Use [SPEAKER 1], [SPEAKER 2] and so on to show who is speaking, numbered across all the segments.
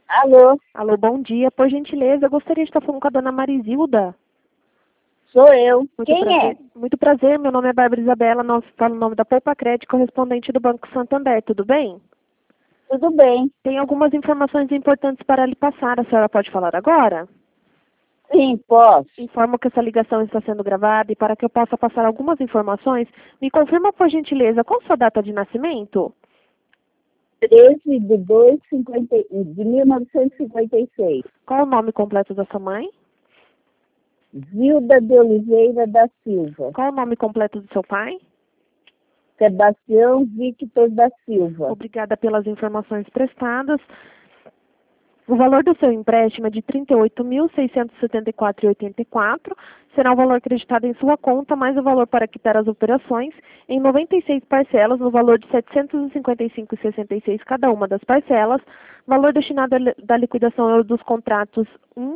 [SPEAKER 1] Alô,
[SPEAKER 2] Alô, bom dia. Por gentileza, eu gostaria de estar falando com a dona Marizilda.
[SPEAKER 1] sou eu. Quem é?
[SPEAKER 2] Muito prazer, meu nome é Bárbara Isabela, nós falo o nome da Poupa Crédito, correspondente do Banco Santander, tudo bem?
[SPEAKER 1] Tudo bem?
[SPEAKER 2] Tem algumas informações importantes para lhe passar, a senhora pode falar agora?
[SPEAKER 1] Sim, posso.
[SPEAKER 2] Informo que essa ligação está sendo gravada e para que eu possa passar algumas informações, me confirma por gentileza qual sua data de nascimento?
[SPEAKER 1] 13 de 2 de 1956.
[SPEAKER 2] Qual o nome completo da sua mãe?
[SPEAKER 1] Zilda de Oliveira da Silva.
[SPEAKER 2] Qual o nome completo do seu pai?
[SPEAKER 1] Sebastião Victor da Silva.
[SPEAKER 2] Obrigada pelas informações prestadas. O valor do seu empréstimo é de R$ 38.674,84. Será o valor acreditado em sua conta, mais o valor para quitar as operações, em 96 parcelas, no valor de R$ 755,66 cada uma das parcelas. Valor destinado da liquidação é o dos contratos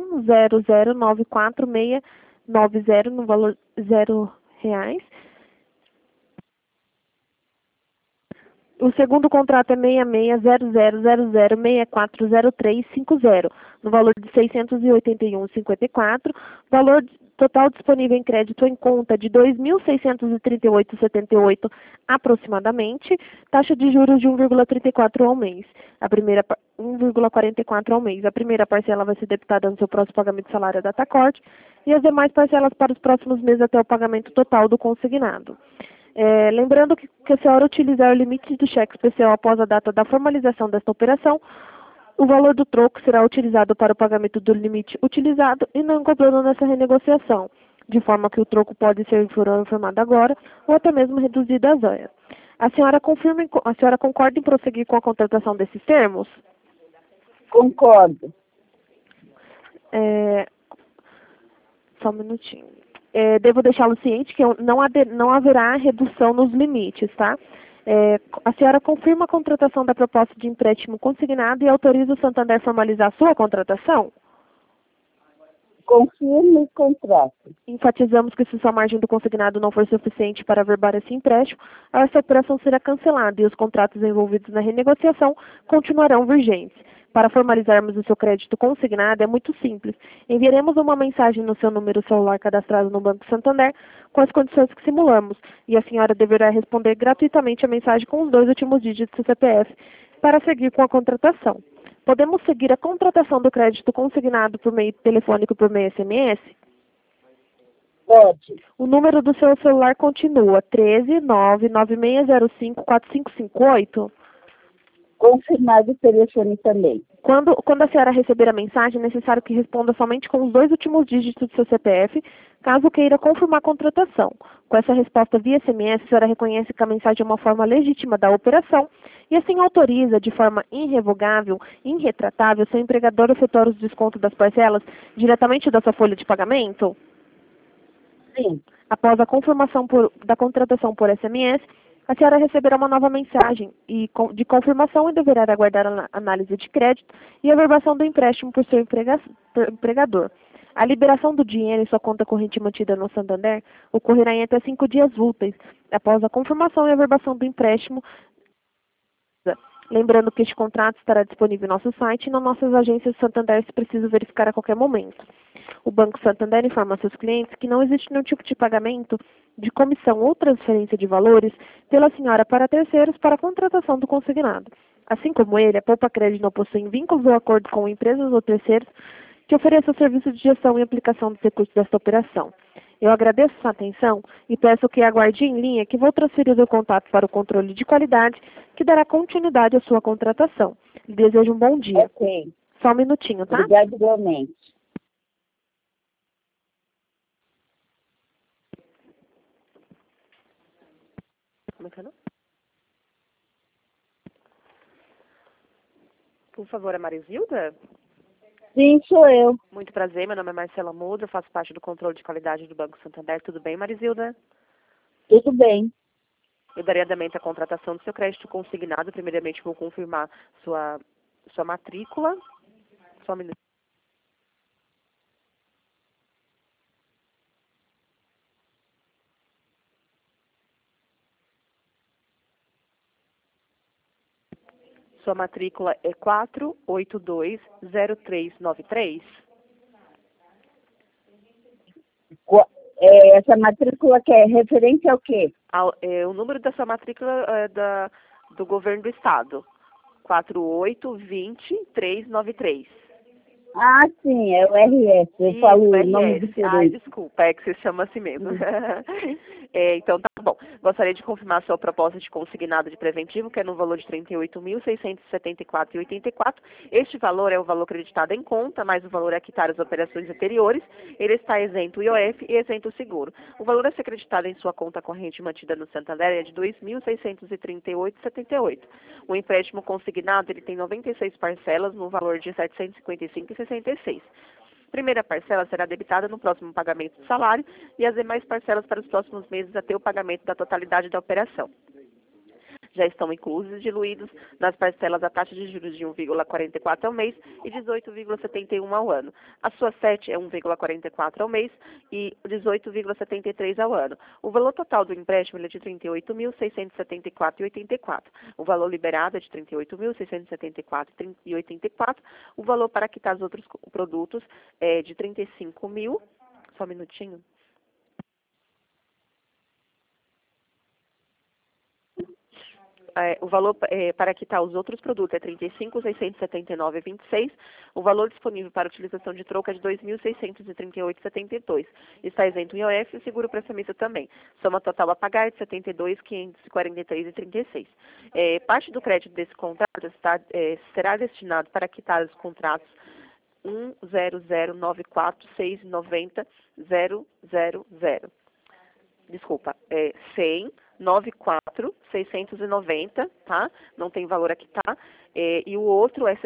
[SPEAKER 2] 100946690, no valor R$ 0. O segundo contrato é 660000640350, no valor de R$ 681,54. Valor total disponível em crédito em conta de R$ 2.638,78 aproximadamente. Taxa de juros de 1,34 ao mês. A primeira 1,44 ao mês. A primeira parcela vai ser debitada no seu próximo pagamento de salário da Datacorte e as demais parcelas para os próximos meses até o pagamento total do consignado. Lembrando que a senhora utilizar o limite do cheque especial após a data da formalização desta operação, o valor do troco será utilizado para o pagamento do limite utilizado e não cobrado nessa renegociação, de forma que o troco pode ser informado agora ou até mesmo reduzido a zero. A senhora concorda em prosseguir com a contratação desses termos?
[SPEAKER 1] Concordo.
[SPEAKER 2] É, Só um minutinho. Devo deixá-lo ciente que não haverá redução nos limites, tá? A senhora confirma a contratação da proposta de empréstimo consignado e autoriza o Santander a formalizar a sua contratação?
[SPEAKER 1] Confirme o contrato.
[SPEAKER 2] Enfatizamos que se sua margem do consignado não for suficiente para averbar esse empréstimo, essa operação será cancelada e os contratos envolvidos na renegociação continuarão vigentes. Para formalizarmos o seu crédito consignado é muito simples. Enviaremos uma mensagem no seu número celular cadastrado no Banco Santander com as condições que simulamos e a senhora deverá responder gratuitamente a mensagem com os 2 últimos dígitos do CPF para seguir com a contratação. Podemos seguir a contratação do crédito consignado por meio telefônico e por meio SMS?
[SPEAKER 1] Pode.
[SPEAKER 2] O número do seu celular continua 13996054558.
[SPEAKER 1] Confirmado o telefone também.
[SPEAKER 2] Quando a senhora receber a mensagem, é necessário que responda somente com os 2 últimos dígitos do seu CPF, caso queira confirmar a contratação. Com essa resposta via SMS, a senhora reconhece que a mensagem é uma forma legítima da operação e assim autoriza, de forma irrevogável e irretratável, seu empregador a efetuar os descontos das parcelas diretamente da sua folha de pagamento?
[SPEAKER 1] Sim.
[SPEAKER 2] Após a confirmação da contratação por SMS, a senhora receberá uma nova mensagem de confirmação e deverá aguardar a análise de crédito e a averbação do empréstimo por seu empregador. A liberação do dinheiro em sua conta corrente mantida no Santander ocorrerá em até 5 dias úteis, após a confirmação e averbação do empréstimo. Lembrando que este contrato estará disponível em nosso site e nas nossas agências Santander se preciso verificar a qualquer momento. O Banco Santander informa a seus clientes que não existe nenhum tipo de pagamento de comissão ou transferência de valores pela senhora para terceiros para a contratação do consignado. Assim como ele, a Poupa Crédito não possui vínculos ou acordo com empresas ou terceiros que ofereçam serviço de gestão e aplicação dos recursos desta operação. Eu agradeço sua atenção e peço que aguarde em linha que vou transferir o contato para o controle de qualidade que dará continuidade à sua contratação. Lhe desejo um bom dia.
[SPEAKER 1] Ok.
[SPEAKER 2] Só um minutinho, tá?
[SPEAKER 1] Obrigado igualmente.
[SPEAKER 2] Como é que é, não? Por favor, é Marizilda?
[SPEAKER 1] Sim, sou eu.
[SPEAKER 2] Muito prazer, meu nome é Marcela Muda, faço parte do controle de qualidade do Banco Santander. Tudo bem, Marizilda?
[SPEAKER 1] Tudo bem.
[SPEAKER 2] Eu darei andamento à contratação do seu crédito consignado. Primeiramente, vou confirmar sua matrícula. Só um minuto. Sua matrícula é 4820393.
[SPEAKER 1] Essa matrícula que é referente ao quê?
[SPEAKER 2] O número da sua matrícula é do governo do estado. 4820393.
[SPEAKER 1] Ah, sim, é o RS. Eu
[SPEAKER 2] Isso,
[SPEAKER 1] falo o nome
[SPEAKER 2] RS. Ai,
[SPEAKER 1] diferente.
[SPEAKER 2] desculpa, é que você chama assim mesmo. Então, tá bom. Gostaria de confirmar a sua proposta de consignado de preventivo, que é no valor de R$ 38.674,84. Este valor é o valor acreditado em conta, mais o valor a quitar as operações anteriores. Ele está isento o IOF e isento o seguro. O valor a ser acreditado em sua conta corrente mantida no Santander é de R$ 2.638,78. O empréstimo consignado ele tem 96 parcelas no valor de R$ 755,66. Primeira parcela será debitada no próximo pagamento do salário e as demais parcelas para os próximos meses até o pagamento da totalidade da operação. Já estão inclusos e diluídos nas parcelas a taxa de juros de 1,44 ao mês e 18,71 ao ano. A sua SET é 1,44 ao mês e 18,73 ao ano. O valor total do empréstimo é de R$ 38.674,84. O valor liberado é de R$ 38.674,84. O valor para quitar os outros produtos é de R$ 35.000. Só um minutinho. O valor para quitar os outros produtos é R$ 35.679,26. O valor disponível para utilização de troco é de R$ 2.638,72. Está isento o IOF e o seguro prestamista também. Soma total a pagar é de R$ 72.543,36. Parte do crédito desse contrato será destinado para quitar os contratos 10094690000. Desculpa, 100 94 690, tá? Não tem valor aqui, tá? E o outro é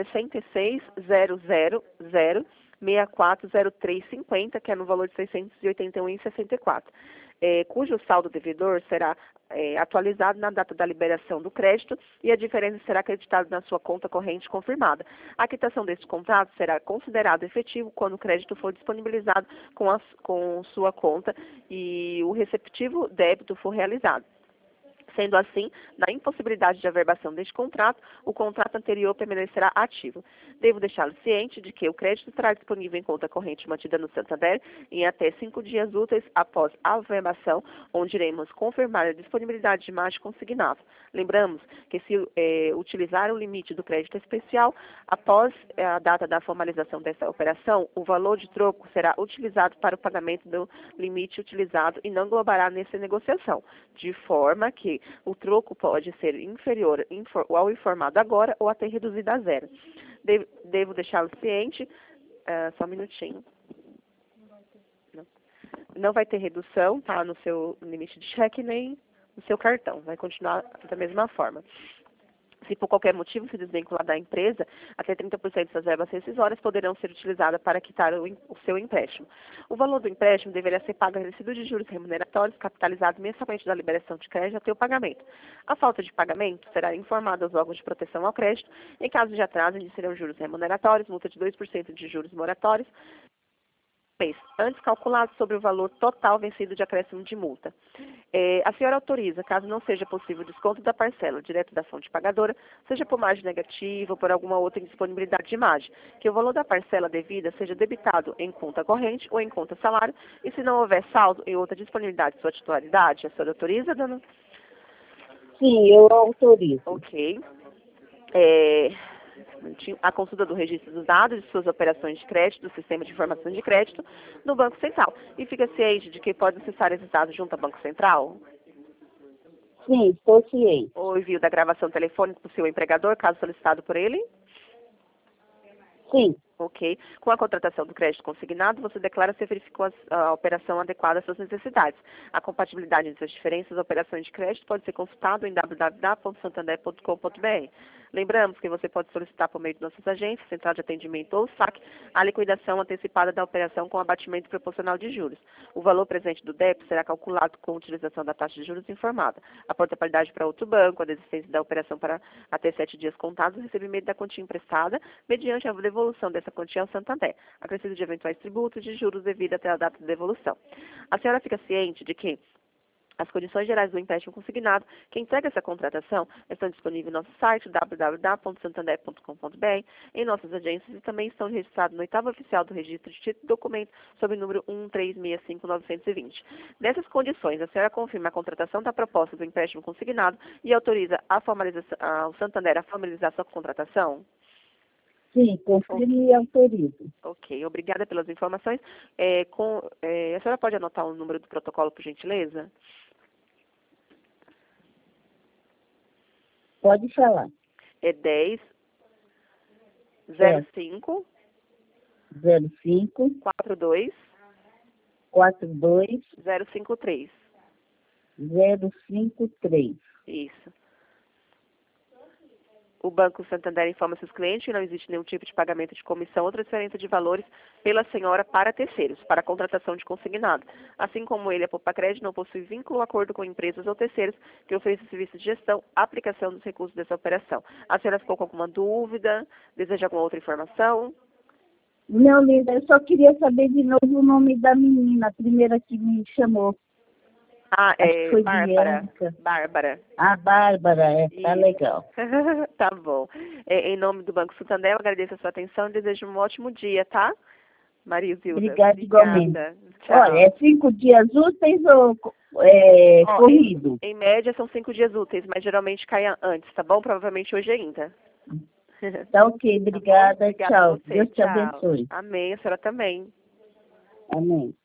[SPEAKER 2] 66.000.640350, que é no valor de R$ 681,64. Cujo saldo devedor será atualizado na data da liberação do crédito e a diferença será acreditada na sua conta corrente confirmada. A quitação desse contrato será considerado efetivo quando o crédito for disponibilizado com sua conta e o receptivo débito for realizado. Sendo assim, na impossibilidade de averbação deste contrato, o contrato anterior permanecerá ativo. Devo deixá-lo ciente de que o crédito estará disponível em conta corrente mantida no Santander em até 5 dias úteis após a averbação, onde iremos confirmar a disponibilidade de margem consignado. Lembramos que se utilizar o limite do crédito especial, após a data da formalização dessa operação, o valor de troco será utilizado para o pagamento do limite utilizado e não englobará nessa negociação, de forma que o troco pode ser inferior ao informado agora ou até reduzido a zero. Devo deixá-lo ciente, só um minutinho. Não vai ter redução, tá, no seu limite de cheque nem no seu cartão. Vai continuar da mesma forma. Se por qualquer motivo se desvincular da empresa, até 30% das verbas rescisórias poderão ser utilizadas para quitar o seu empréstimo. O valor do empréstimo deverá ser pago acrescido de juros remuneratórios, capitalizado mensalmente da liberação de crédito até o pagamento. A falta de pagamento será informada aos órgãos de proteção ao crédito. Em caso de atraso, serão juros remuneratórios, multa de 2% de juros moratórios, antes calculado sobre o valor total vencido de acréscimo de multa. A senhora autoriza, caso não seja possível o desconto da parcela direto da fonte pagadora, seja por margem negativa ou por alguma outra indisponibilidade de margem, que o valor da parcela devida seja debitado em conta corrente ou em conta salário, e se não houver saldo e outra disponibilidade de sua titularidade, a senhora autoriza, dona?
[SPEAKER 1] Sim, eu autorizo.
[SPEAKER 2] Ok. A consulta do registro dos dados de suas operações de crédito, do sistema de informação de crédito, no Banco Central. E fica ciente de que pode acessar esses dados junto ao Banco Central?
[SPEAKER 1] Sim, estou ciente.
[SPEAKER 2] Ou envio da gravação telefônica para o seu empregador, caso solicitado por ele?
[SPEAKER 1] Sim.
[SPEAKER 2] Ok. Com a contratação do crédito consignado, você declara se verificou a operação adequada às suas necessidades. A compatibilidade entre as diferentes operações de crédito pode ser consultado em www.santander.com.br. Lembramos que você pode solicitar por meio de nossas agências, Central de Atendimento ou SAC, a liquidação antecipada da operação com abatimento proporcional de juros. O valor presente do débito será calculado com a utilização da taxa de juros informada. A portabilidade para outro banco, a desistência da operação para até 7 dias contados, o recebimento da quantia emprestada, mediante a devolução dessa quantia ao Santander, acrescido de eventuais tributos de juros devido até a data de devolução. A senhora fica ciente de que As condições gerais do empréstimo consignado que entrega essa contratação estão disponíveis no nosso site www.santander.com.br, em nossas agências e também estão registrados no oitavo oficial do registro de título e documento sob o número 1365920. Nessas condições, a senhora confirma a contratação da proposta do empréstimo consignado e autoriza ao Santander a formalizar sua contratação?
[SPEAKER 1] Sim, confirmo e autorizo.
[SPEAKER 2] Ok, obrigada pelas informações. A senhora pode anotar o número do protocolo, por gentileza?
[SPEAKER 1] Pode falar.
[SPEAKER 2] É 10 05
[SPEAKER 1] 05
[SPEAKER 2] 42
[SPEAKER 1] 42
[SPEAKER 2] 053.
[SPEAKER 1] 053.
[SPEAKER 2] Isso. O Banco Santander informa seus clientes que não existe nenhum tipo de pagamento de comissão ou transferência de valores pela senhora para terceiros, para a contratação de consignado. Assim como ele, a Popacred não possui vínculo ou acordo com empresas ou terceiros que ofereçam serviço de gestão, aplicação dos recursos dessa operação. A senhora ficou com alguma dúvida? Deseja alguma outra informação?
[SPEAKER 1] Não, Linda, eu só queria saber de novo o nome da menina, a primeira que me chamou.
[SPEAKER 2] Ah,
[SPEAKER 1] Acho que foi
[SPEAKER 2] Bárbara.
[SPEAKER 1] Bianca.
[SPEAKER 2] Bárbara.
[SPEAKER 1] A Bárbara, tá
[SPEAKER 2] Isso.
[SPEAKER 1] legal.
[SPEAKER 2] Tá bom. Em nome do Banco Santander, eu agradeço a sua atenção e desejo um ótimo dia, tá? Maria Zilda.
[SPEAKER 1] Obrigada igualmente.
[SPEAKER 2] Tchau.
[SPEAKER 1] Olha, é 5 dias úteis ou corrido?
[SPEAKER 2] Em média são 5 dias úteis, mas geralmente cai antes, tá bom? Provavelmente hoje ainda.
[SPEAKER 1] Tá ok, obrigada,
[SPEAKER 2] Obrigada a
[SPEAKER 1] tchau.
[SPEAKER 2] você.
[SPEAKER 1] Deus te
[SPEAKER 2] Tchau.
[SPEAKER 1] abençoe.
[SPEAKER 2] Amém, a senhora também.
[SPEAKER 1] Amém.